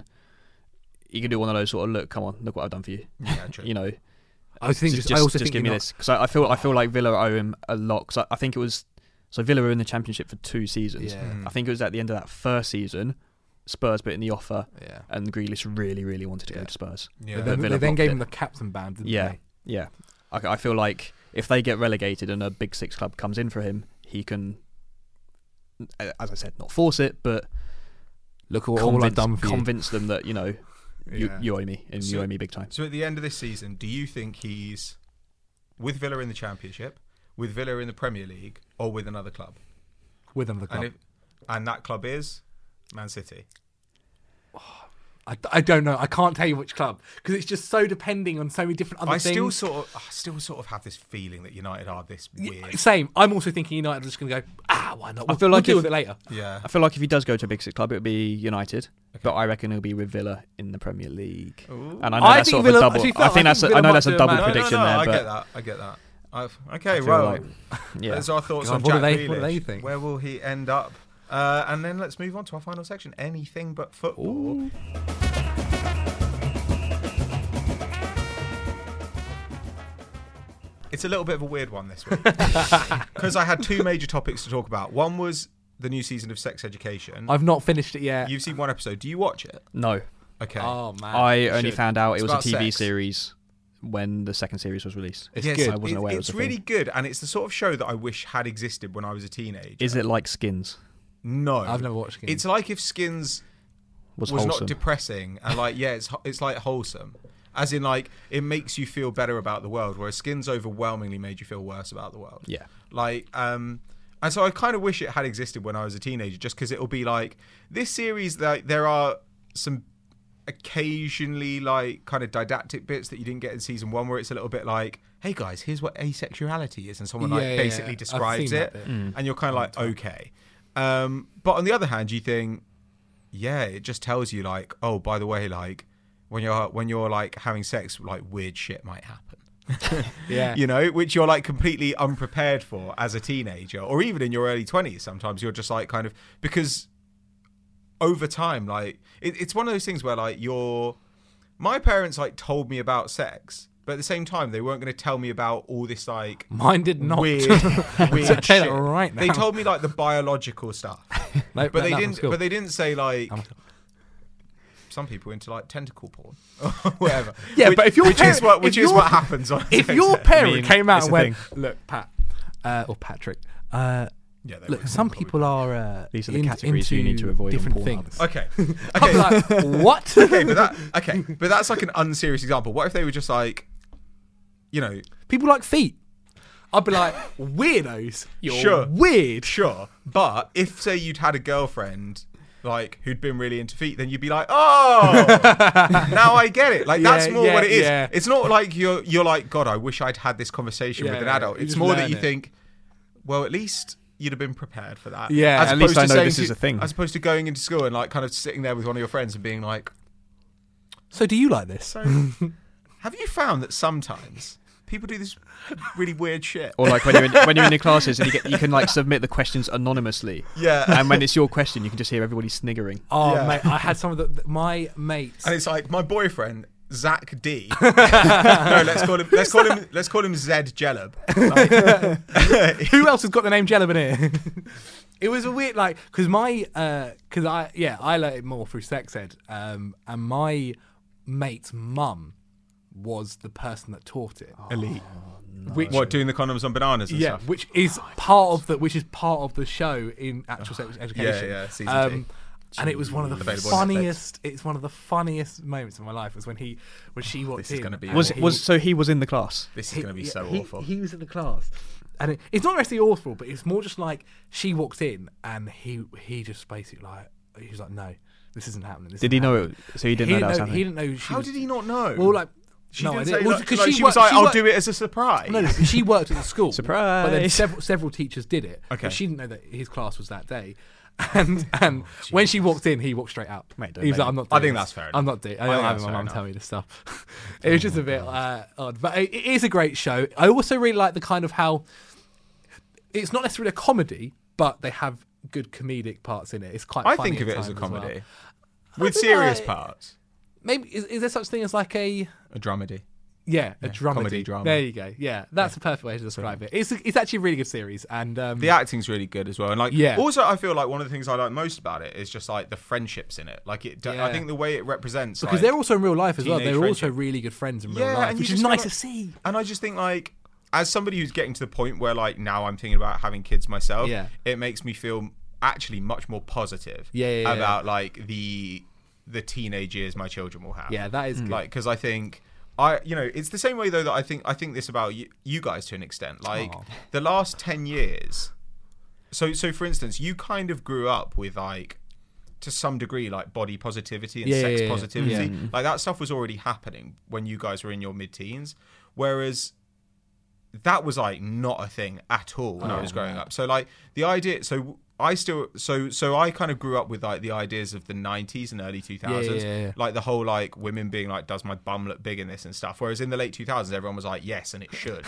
do one of those sort of, look what I've done for you. Yeah, true. You know, I think just think give me this, because I feel like Villa owe him a lot. Because I think it was, so Villa were in the Championship for 2 seasons. Yeah. I think it was at the end of that first season, Spurs put in the offer, Yeah. and Grealish really, really wanted to go to Spurs. Yeah. They Villa then gave blocked him it. the captain band, didn't Yeah, they? yeah. I feel like if they get relegated and a Big Six club comes in for him, he can, as I said, not force it, but Look at all I've done for you. convince them that, you know, You owe me, and you owe me big time. So at the end of this season, do you think he's with Villa in the Championship, with Villa in the Premier League, or with another club? With another club. And that club is Man City. I don't know. I can't tell you which club because it's just so depending on so many different other things. I still sort of have this feeling that United are this weird. Same. I'm also thinking United are just going to go, why not? I feel like we'll deal with it later. Yeah. I feel like if he does go to a big six club, it would be United. Okay. But I reckon he'll be with Villa in the Premier League. Ooh. And I know that's sort of a double. I know that's a double prediction there. I get that. Okay, well, there's our thoughts on Jack Grealish. What do they think? Where will he end up? And then let's move on to our final section. Anything but football. Ooh. It's a little bit of a weird one this week because I had two major topics to talk about. One was the new season of Sex Education. I've not finished it yet. You've seen one episode. Do you watch it? No. Okay. Oh man. I only found out it was a TV sex. Series when the second series was released. It's good. I wasn't aware it was a really thing. good, and it's the sort of show that I wish had existed when I was a teenager. Is it like Skins? No, I've never watched Skins. It's like if Skins was not depressing and like it's like wholesome. As in, like, it makes you feel better about the world, whereas Skins overwhelmingly made you feel worse about the world. Yeah. Like, and so I kind of wish it had existed when I was a teenager, just because it'll be like this series. Like, there are some occasionally like kind of didactic bits that you didn't get in season one, where it's a little bit like, "Hey guys, here's what asexuality is," and someone basically describes it, and you're kind of like, okay. But on the other hand, you think, yeah, it just tells you like, oh, by the way, like. When you're like having sex, like weird shit might happen. Yeah. You know, which you're like completely unprepared for as a teenager, or even in your early 20s. Sometimes you're just like kind of, because over time, like it's one of those things where like my parents like told me about sex, but at the same time they weren't going to tell me about all this like mine did not weird shit. shit. Right now. They told me like the biological stuff, but they didn't say like. Some people into like tentacle porn or whatever. Yeah, but if your which is what happens on if your parent came out and went, look, Pat or Patrick, look, some people are these are the categories you need to avoid different on things. Okay. Like, what? but that's like an unserious example. What if they were just like, you know, people like feet? I'd be like, weirdos. You're weird. Sure, but if say you'd had a girlfriend. Like who'd been really into feet, then you'd be like, oh, now I get it. Like that's more what it is. Yeah. It's not like you're like, God, I wish I'd had this conversation with an adult. It's more that you think, well, at least you'd have been prepared for that. Yeah, at least I know this is a thing. As opposed to going into school and like kind of sitting there with one of your friends and being like, so do you like this? So have you found that sometimes people do this really weird shit? Or like when you're in your classes and you can like submit the questions anonymously. Yeah. And when it's your question, you can just hear everybody sniggering. Oh, yeah. Mate, I had some of my mates. And it's like my boyfriend, Zach D. No, let's call him Zed Jellab. Like, who else has got the name Jellab in here? It was a weird like because I learned it more through sex ed, and my mate's mum was the person that taught it. Elite. No. What, doing the condoms on bananas and stuff? which is part of the show in actual sex education. Yeah, season 2. And it was one of the funniest. It's one of the funniest moments of my life was when she walked in. So he was in the class. This is going to be so awful. He was in the class, and it's not necessarily awful, but it's more just like she walked in and he just basically like he was like, no, this isn't happening. Did he know it? So he didn't know that was happening. He didn't know. How did he not know? Well, like. She no didn't idea. say Well, like, she was like, I'll do it as a surprise. No, she worked at the school. Surprise. But then several teachers did it. Okay. But she didn't know that his class was that day. And when she walked in, he walked straight out. Mate, he was like, I'm not doing I think this. that's fair enough. I'm not doing it. I don't have my mum tell me this stuff. It was just a bit odd. But it is a great show. I also really like the kind of how it's not necessarily a comedy, but they have good comedic parts in it. It's quite funny. I think of it as a comedy. With think serious parts. Maybe is there such thing as like a dramedy? Yeah, a dramedy. Comedy drama. There you go. Yeah, that's a perfect way to describe it. It's actually a really good series, and the acting's really good as well. And like, also I feel like one of the things I like most about it is just like the friendships in it. Like I think the way it represents because they're also in real life as well. They're also really good friends in real life, which is nice to see. And I just think like, as somebody who's getting to the point where like now I'm thinking about having kids myself, it makes me feel actually much more positive about like the the teenage years my children will have. Yeah, that is good. Like, because I think it's the same way though that I think this about you guys to an extent. Like the last 10 years. So for instance, you kind of grew up with like, to some degree, like body positivity and sex positivity. Like that stuff was already happening when you guys were in your mid-teens, whereas that was like not a thing at all when I was growing up. So like the idea, I kind of grew up with like the ideas of the 90s and early 2000s, like the whole like women being like, does my bum look big in this and stuff, whereas in the late 2000s everyone was like, yes, and it should.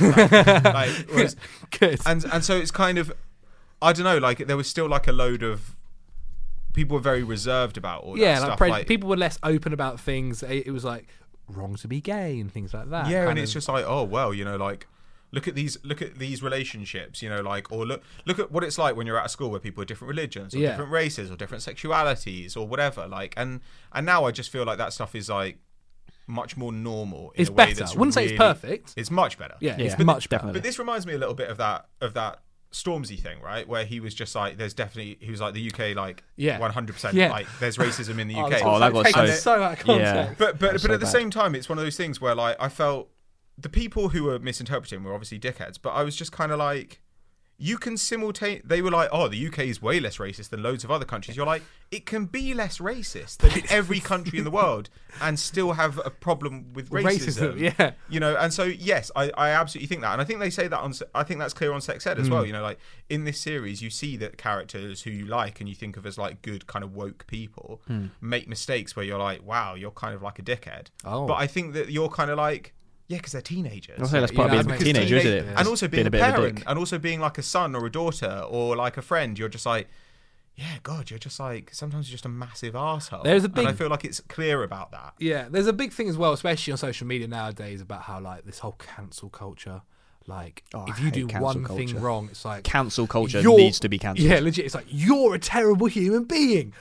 Good. And so it's kind of, I don't know, like there was still like a load of people were very reserved about all that stuff. Like people were less open about things. It was like wrong to be gay and things like that. Yeah, and it's just like, oh well, you know, like look at these relationships, you know, like, or look at what it's like when you're at a school where people are different religions or different races or different sexualities or whatever. Like, and now I just feel like that stuff is like much more normal. It's better. I wouldn't say it's perfect. It's much better. Yeah, it's much better. But this reminds me a little bit of that Stormzy thing, right? Where he was just like, he was like the UK, like 100%, like there's racism in the UK. That got so out of context. But at the same time, it's one of those things where like I felt the people who were misinterpreting were obviously dickheads, but I was just kind of like, you can they were like, oh, the UK is way less racist than loads of other countries. You're like, it can be less racist than every country in the world and still have a problem with racism. Yeah. You know, and so, yes, I absolutely think that. And I think they say that I think that's clear on Sex Ed as well. You know, like in this series, you see that characters who you like and you think of as like good kind of woke people make mistakes where you're like, wow, you're kind of like a dickhead. Oh. But I think that you're kind of like, yeah, because they're teenagers. I'll say that's part of being a teenager, isn't it? And also being a bit of parent, dick. and also being like a son or a daughter or like a friend. You're just like, yeah, God, you're just like, sometimes you're just a massive arsehole. And I feel like it's clear about that. Yeah, there's a big thing as well, especially on social media nowadays, about how like this whole cancel culture. Like, if you do one thing wrong, it's like cancel culture needs to be cancelled. Yeah, legit. It's like, you're a terrible human being.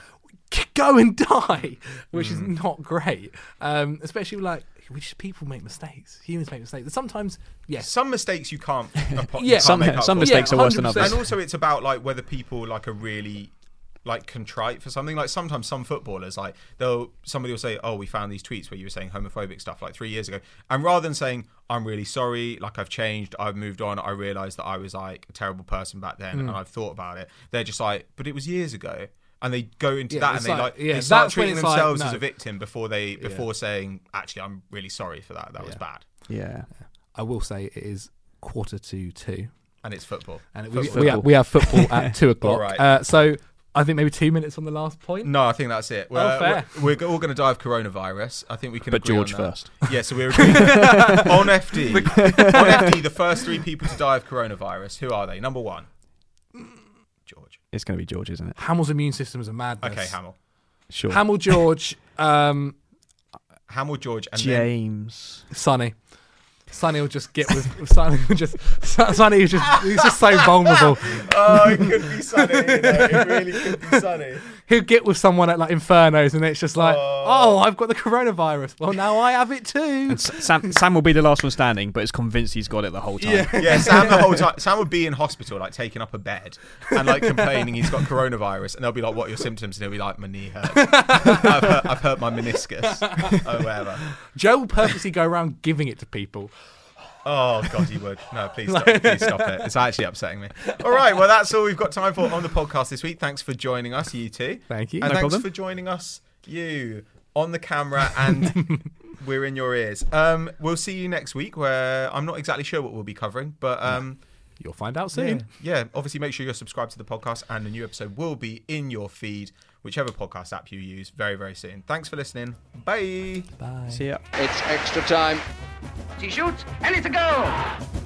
Go and die, which is not great. Especially like, people make mistakes. Humans make mistakes. Sometimes, yes. Some mistakes you can't. Some mistakes are worse than others. And also, it's about like whether people like are really like contrite for something. Like sometimes some footballers, like somebody will say, "Oh, we found these tweets where you were saying homophobic stuff like 3 years ago," and rather than saying, "I'm really sorry, like I've changed, I've moved on, I realised that I was like a terrible person back then, and I've thought about it," they're just like, "But it was years ago." And they go into that, and they start treating themselves as a victim before saying, "Actually, I'm really sorry for that. That was bad." Yeah, I will say it is 1:45, and it's football. And we have football at 2:00. All right. So I think maybe 2 minutes on the last point. No, I think that's it. Fair. We're all going to die of coronavirus. I think we can. But agree George on that. first. Yeah, so we're agreeing on FD. On FD, the first 3 people to die of coronavirus. Who are they? Number 1. George. It's going to be George, isn't it? Hamill's immune system is a madness. Okay, Hamill. Sure. Hamill, George, Hamill, George, and James. Sonny. Sonny will just get with Sonny. Sonny is he's just so vulnerable. Oh, it could be Sonny. It really could be Sonny. He'll get with someone at like Infernos, and it's just like, oh, I've got the coronavirus. Well, now I have it too. And Sam will be the last one standing, but is convinced he's got it the whole time. Yeah, Sam the whole time. Sam would be in hospital, like taking up a bed and like complaining he's got coronavirus, and they'll be like, "What are your symptoms?" And he'll be like, "My knee hurts. I've hurt my meniscus." Oh, whatever. Joe will purposely go around giving it to people. Oh, God, you would. No, please stop it. It's actually upsetting me. All right, well, that's all we've got time for on the podcast this week. Thanks for joining us, you two. Thank you. And no thanks problem. for joining us, you, on the camera, and we're in your ears. We'll see you next week, where I'm not exactly sure what we'll be covering, but... you'll find out soon. Yeah, obviously make sure you're subscribed to the podcast, and a new episode will be in your feed, whichever podcast app you use, very, very soon. Thanks for listening. Bye. Bye. See ya. It's extra time. She shoots, and it's a goal.